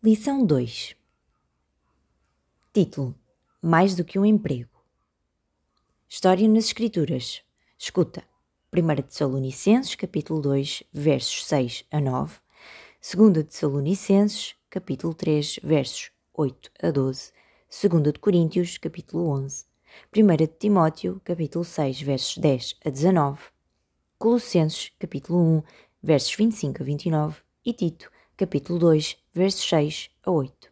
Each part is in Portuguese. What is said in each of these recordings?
Lição 2. Título: Mais do que um emprego. História nas Escrituras. Escuta. 1 Tessalonicenses, capítulo 2, versos 6 a 9. 2 Tessalonicenses, capítulo 3, versos 8 a 12. 2 Coríntios, capítulo 11. 1 Timóteo, capítulo 6, versos 10 a 19. Colossenses, capítulo 1, versos 25 a 29. E Tito, capítulo 2, versos 6 a 8.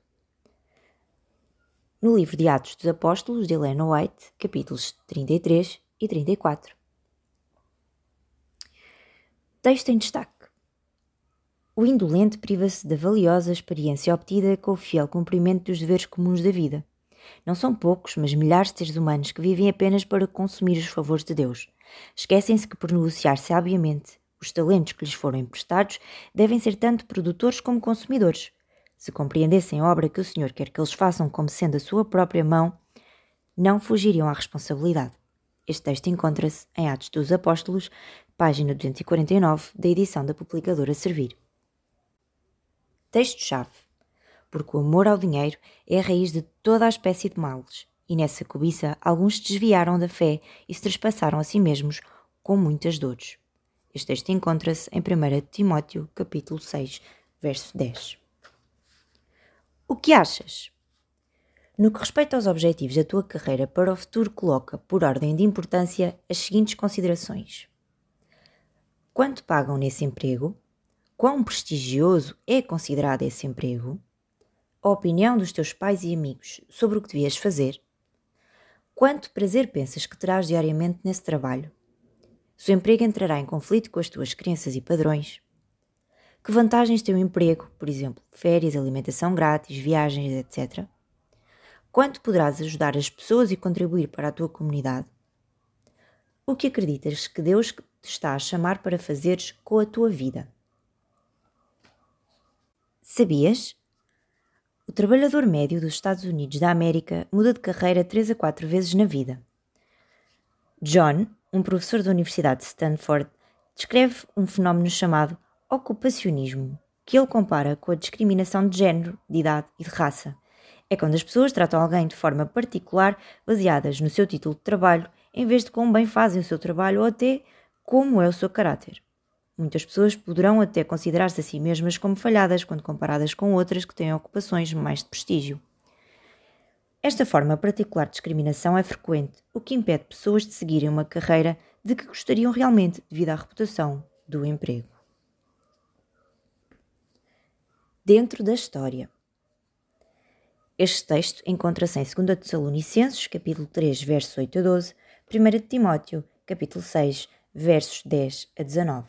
No livro de Atos dos Apóstolos, de Ellen White, capítulos 33 e 34. Texto em destaque. O indolente priva-se da valiosa experiência obtida com o fiel cumprimento dos deveres comuns da vida. Não são poucos, mas milhares de seres humanos que vivem apenas para consumir os favores de Deus. Esquecem-se que, por negociar sabiamente os talentos que lhes foram emprestados, devem ser tanto produtores como consumidores. Se compreendessem a obra que o Senhor quer que eles façam como sendo a sua própria mão, não fugiriam à responsabilidade. Este texto encontra-se em Atos dos Apóstolos, página 249, da edição da publicadora Servir. Texto-chave. Porque o amor ao dinheiro é a raiz de toda a espécie de males, e nessa cobiça alguns se desviaram da fé e se trespassaram a si mesmos com muitas dores. Este texto encontra-se em 1 Timóteo, capítulo 6, verso 10. O que achas? No que respeita aos objetivos da tua carreira para o futuro, coloca, por ordem de importância, as seguintes considerações. Quanto pagam nesse emprego? Quão prestigioso é considerado esse emprego? A opinião dos teus pais e amigos sobre o que devias fazer? Quanto prazer pensas que terás diariamente nesse trabalho? Se o emprego entrará em conflito com as tuas crenças e padrões? Que vantagens tem o emprego, por exemplo, férias, alimentação grátis, viagens, etc.? Quanto poderás ajudar as pessoas e contribuir para a tua comunidade? O que acreditas que Deus te está a chamar para fazeres com a tua vida? Sabias? O trabalhador médio dos Estados Unidos da América muda de carreira 3 a 4 vezes na vida. John, um professor da Universidade de Stanford, descreve um fenómeno chamado ocupacionismo, que ele compara com a discriminação de género, de idade e de raça. É quando as pessoas tratam alguém de forma particular, baseadas no seu título de trabalho, em vez de como bem fazem o seu trabalho ou até como é o seu caráter. Muitas pessoas poderão até considerar-se a si mesmas como falhadas quando comparadas com outras que têm ocupações mais de prestígio. Esta forma particular de discriminação é frequente, o que impede pessoas de seguirem uma carreira de que gostariam realmente devido à reputação do emprego. Dentro da história. Este texto encontra-se em 2 Tessalonicenses, capítulo 3, versos 8 a 12, 1 Timóteo, capítulo 6, versos 10 a 19.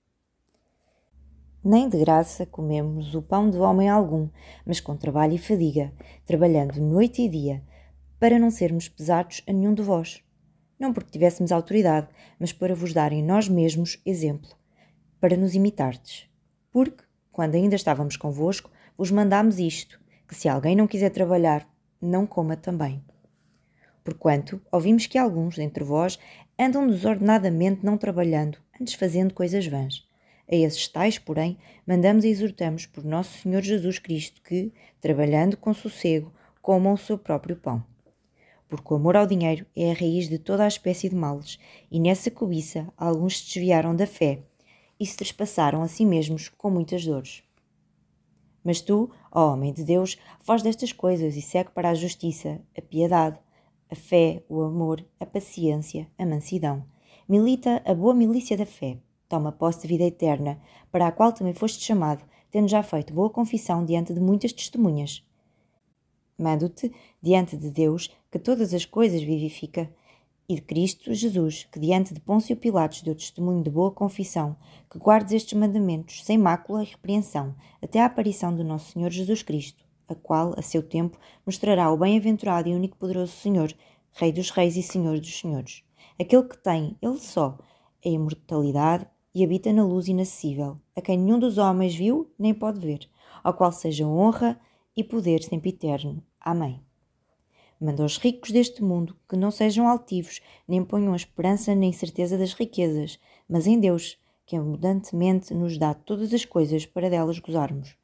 Nem de graça comemos o pão de homem algum, mas com trabalho e fadiga, trabalhando noite e dia, para não sermos pesados a nenhum de vós. Não porque tivéssemos autoridade, mas para vos dar em nós mesmos exemplo, para nos imitardes. Porque, quando ainda estávamos convosco, vos mandámos isto, que se alguém não quiser trabalhar, não coma também. Porquanto, ouvimos que alguns dentre vós andam desordenadamente não trabalhando, antes fazendo coisas vãs. A esses tais, porém, mandamos e exortamos por nosso Senhor Jesus Cristo que, trabalhando com sossego, comam o seu próprio pão. Porque o amor ao dinheiro é a raiz de toda a espécie de males, e nessa cobiça alguns se desviaram da fé e se trespassaram a si mesmos com muitas dores. Mas tu, ó homem de Deus, foge destas coisas e segue para a justiça, a piedade, a fé, o amor, a paciência, a mansidão. Milita a boa milícia da fé. Toma posse da vida eterna, para a qual também foste chamado, tendo já feito boa confissão diante de muitas testemunhas. Mando-te, diante de Deus, que todas as coisas vivifica, e de Cristo Jesus, que diante de Pôncio Pilatos deu testemunho de boa confissão, que guardes estes mandamentos sem mácula e repreensão, até à aparição do nosso Senhor Jesus Cristo, a qual, a seu tempo, mostrará o bem-aventurado e único poderoso Senhor, Rei dos Reis e Senhor dos Senhores, aquele que tem, ele só, a imortalidade e habita na luz inacessível, a quem nenhum dos homens viu nem pode ver, ao qual seja honra e poder sempre eterno. Amém. Manda aos ricos deste mundo que não sejam altivos, nem ponham a esperança nem certeza das riquezas, mas em Deus, que abundantemente nos dá todas as coisas para delas gozarmos.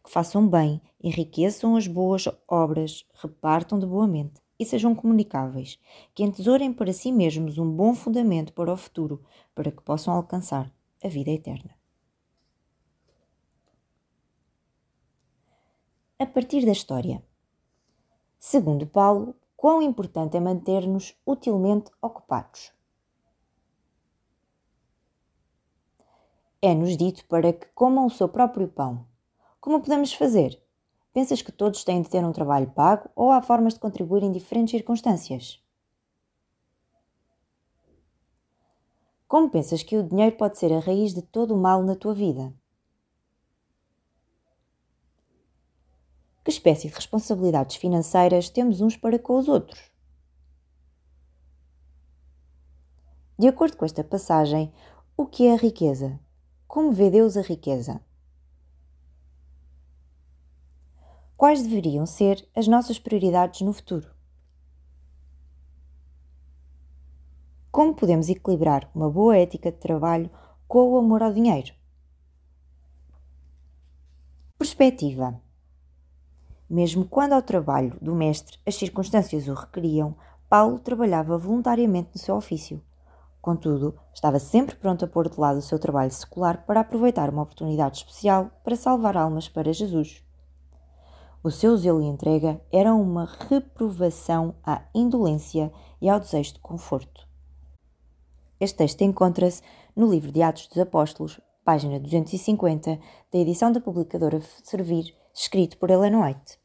que façam bem, enriqueçam as boas obras, repartam de boa mente e sejam comunicáveis, que entesourem para si mesmos um bom fundamento para o futuro, para que possam alcançar a vida eterna. A partir da história. Segundo Paulo, quão importante é manter-nos utilmente ocupados. É-nos dito para que comam o seu próprio pão. Como podemos fazer? Pensas que todos têm de ter um trabalho pago ou há formas de contribuir em diferentes circunstâncias? Como pensas que o dinheiro pode ser a raiz de todo o mal na tua vida? Que espécie de responsabilidades financeiras temos uns para com os outros? De acordo com esta passagem, o que é a riqueza? Como vê Deus a riqueza? Quais deveriam ser as nossas prioridades no futuro? Como podemos equilibrar uma boa ética de trabalho com o amor ao dinheiro? Perspectiva. Mesmo quando ao trabalho do mestre as circunstâncias o requeriam, Paulo trabalhava voluntariamente no seu ofício. Contudo, estava sempre pronto a pôr de lado o seu trabalho secular para aproveitar uma oportunidade especial para salvar almas para Jesus. O seu zelo e entrega eram uma reprovação à indolência e ao desejo de conforto. Este texto encontra-se no livro de Atos dos Apóstolos, página 250, da edição da publicadora Servir, escrito por Ellen White.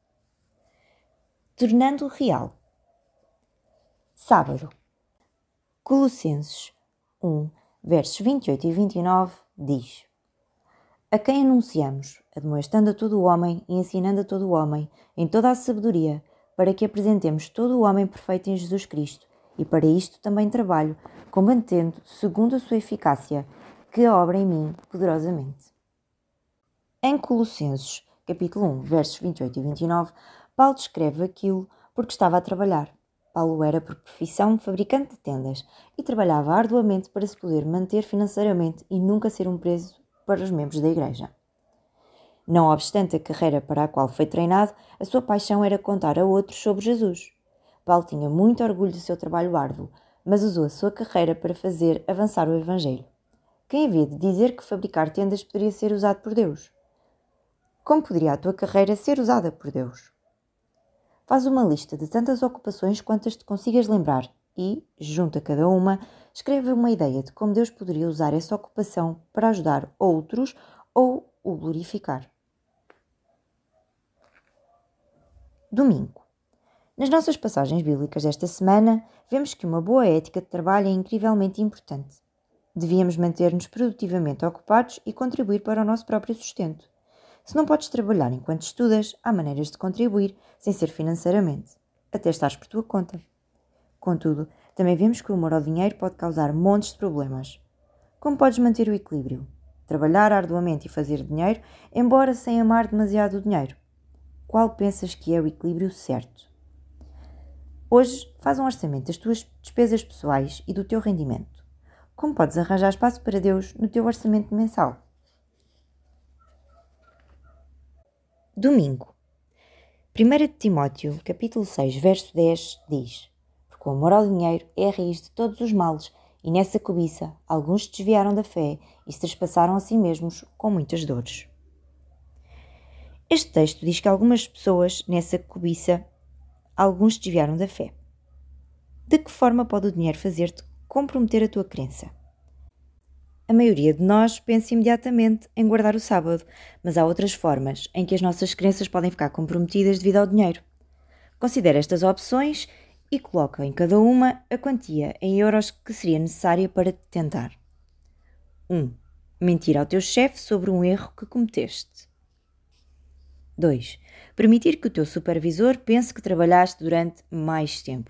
Tornando real. Sábado. Colossenses 1, versos 28 e 29 diz: A quem anunciamos, admoestando a todo o homem e ensinando a todo o homem, em toda a sabedoria, para que apresentemos todo o homem perfeito em Jesus Cristo, e para isto também trabalho, combatendo, segundo a sua eficácia, que obra em mim poderosamente. Em Colossenses, capítulo 1, versos 28 e 29, Paulo descreve aquilo porque estava a trabalhar. Paulo era por profissão fabricante de tendas e trabalhava arduamente para se poder manter financeiramente e nunca ser um peso para os membros da igreja. Não obstante a carreira para a qual foi treinado, a sua paixão era contar a outros sobre Jesus. Paulo tinha muito orgulho do seu trabalho árduo, mas usou a sua carreira para fazer avançar o Evangelho. Quem havia de dizer que fabricar tendas poderia ser usado por Deus? Como poderia a tua carreira ser usada por Deus? Faz uma lista de tantas ocupações quantas te consigas lembrar e, junto a cada uma, escreve uma ideia de como Deus poderia usar essa ocupação para ajudar outros ou o glorificar. Domingo. Nas nossas passagens bíblicas desta semana, vemos que uma boa ética de trabalho é incrivelmente importante. Devíamos manter-nos produtivamente ocupados e contribuir para o nosso próprio sustento. Se não podes trabalhar enquanto estudas, há maneiras de contribuir, sem ser financeiramente, até estares por tua conta. Contudo, também vemos que o amor ao dinheiro pode causar montes de problemas. Como podes manter o equilíbrio? Trabalhar arduamente e fazer dinheiro, embora sem amar demasiado o dinheiro. Qual pensas que é o equilíbrio certo? Hoje, faz um orçamento das tuas despesas pessoais e do teu rendimento. Como podes arranjar espaço para Deus no teu orçamento mensal? Domingo. 1 Timóteo, capítulo 6, verso 10, diz: Porque o amor ao dinheiro é a raiz de todos os males, e nessa cobiça alguns desviaram da fé e se trespassaram a si mesmos com muitas dores. Este texto diz que algumas pessoas, nessa cobiça, alguns desviaram da fé. De que forma pode o dinheiro fazer-te comprometer a tua crença? A maioria de nós pensa imediatamente em guardar o sábado, mas há outras formas em que as nossas crenças podem ficar comprometidas devido ao dinheiro. Considere estas opções e coloca em cada uma a quantia em euros que seria necessária para te tentar. 1. Mentir ao teu chefe sobre um erro que cometeste. 2. Permitir que o teu supervisor pense que trabalhaste durante mais tempo.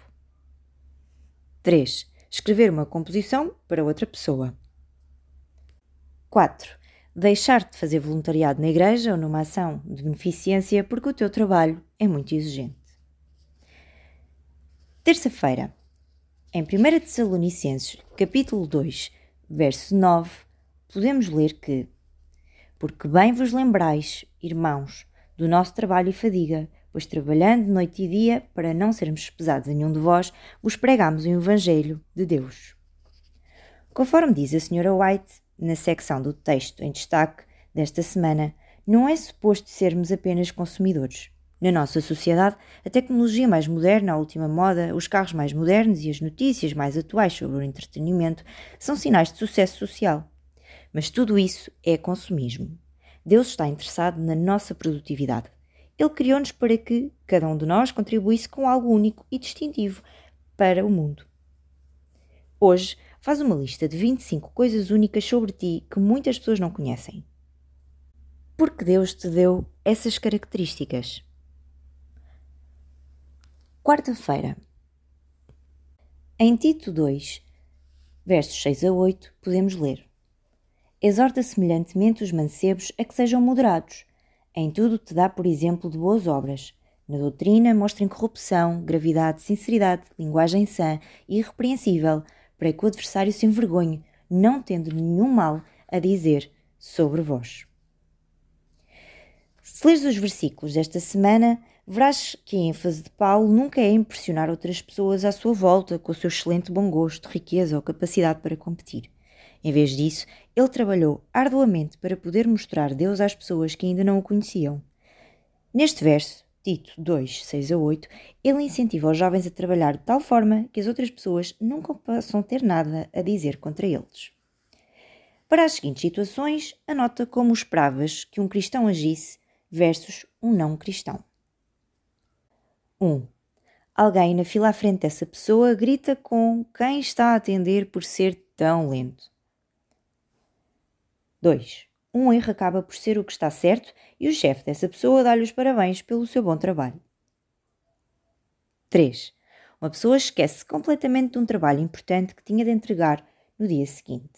3. Escrever uma composição para outra pessoa. 4. Deixar de fazer voluntariado na igreja ou numa ação de beneficência porque o teu trabalho é muito exigente. Terça-feira. Em 1 Tessalonicenses, capítulo 2, verso 9, podemos ler que: Porque bem vos lembrais, irmãos, do nosso trabalho e fadiga, pois trabalhando noite e dia, para não sermos pesados a nenhum de vós, vos pregámos o Evangelho de Deus. Conforme diz a Sra. White, na secção do texto em destaque desta semana, não é suposto sermos apenas consumidores. Na nossa sociedade, a tecnologia mais moderna, a última moda, os carros mais modernos e as notícias mais atuais sobre o entretenimento são sinais de sucesso social. Mas tudo isso é consumismo. Deus está interessado na nossa produtividade. Ele criou-nos para que cada um de nós contribuísse com algo único e distintivo para o mundo. Hoje, faz uma lista de 25 coisas únicas sobre ti que muitas pessoas não conhecem. Porque Deus te deu essas características. Quarta-feira. Em Tito 2, versos 6 a 8, podemos ler: Exorta semelhantemente os mancebos a que sejam moderados. Em tudo te dá, por exemplo, de boas obras. Na doutrina mostra incorrupção, gravidade, sinceridade, linguagem sã e irrepreensível, para que o adversário se envergonhe, não tendo nenhum mal a dizer sobre vós. Se leres os versículos desta semana, verás que a ênfase de Paulo nunca é impressionar outras pessoas à sua volta com o seu excelente bom gosto, riqueza ou capacidade para competir. Em vez disso, ele trabalhou arduamente para poder mostrar Deus às pessoas que ainda não o conheciam. Neste verso, Tito 2, 6 a 8, ele incentiva os jovens a trabalhar de tal forma que as outras pessoas nunca possam ter nada a dizer contra eles. Para as seguintes situações, anota como esperavas que um cristão agisse versus um não cristão. 1. Alguém na fila à frente dessa pessoa grita com quem está a atender por ser tão lento. 2. Um erro acaba por ser o que está certo e o chefe dessa pessoa dá-lhe os parabéns pelo seu bom trabalho. 3. Uma pessoa esquece completamente de um trabalho importante que tinha de entregar no dia seguinte.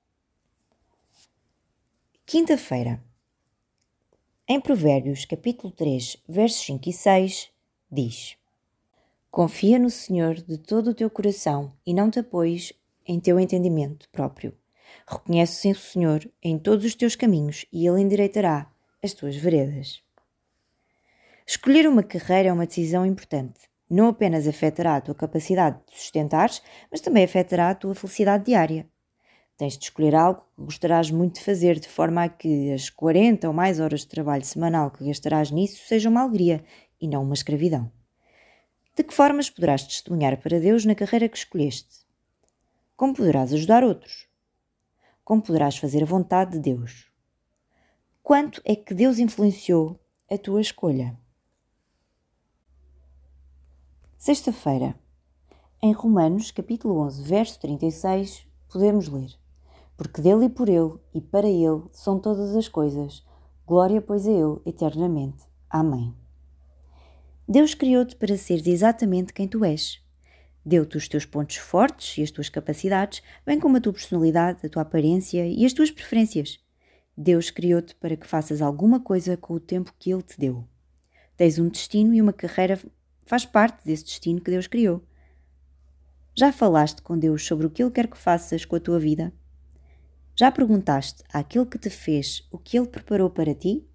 Quinta-feira. Em Provérbios, capítulo 3, versos 5 e 6, diz: Confia no Senhor de todo o teu coração e não te apoies em teu entendimento próprio. Reconhece o Senhor em todos os teus caminhos e Ele endireitará as tuas veredas. Escolher uma carreira é uma decisão importante. Não apenas afetará a tua capacidade de sustentares, mas também afetará a tua felicidade diária. Tens de escolher algo que gostarás muito de fazer, de forma a que as 40 ou mais horas de trabalho semanal que gastarás nisso sejam uma alegria e não uma escravidão. De que formas poderás testemunhar para Deus na carreira que escolheste? Como poderás ajudar outros? Como poderás fazer a vontade de Deus? Quanto é que Deus influenciou a tua escolha? Sexta-feira. Em Romanos, capítulo 11, verso 36, podemos ler: Porque dele e por ele e para ele são todas as coisas. Glória, pois, a ele eternamente. Amém. Deus criou-te para seres exatamente quem tu és. Deu-te os teus pontos fortes e as tuas capacidades, bem como a tua personalidade, a tua aparência e as tuas preferências. Deus criou-te para que faças alguma coisa com o tempo que Ele te deu. Tens um destino e uma carreira faz parte desse destino que Deus criou. Já falaste com Deus sobre o que Ele quer que faças com a tua vida? Já perguntaste àquele que te fez o que Ele preparou para ti?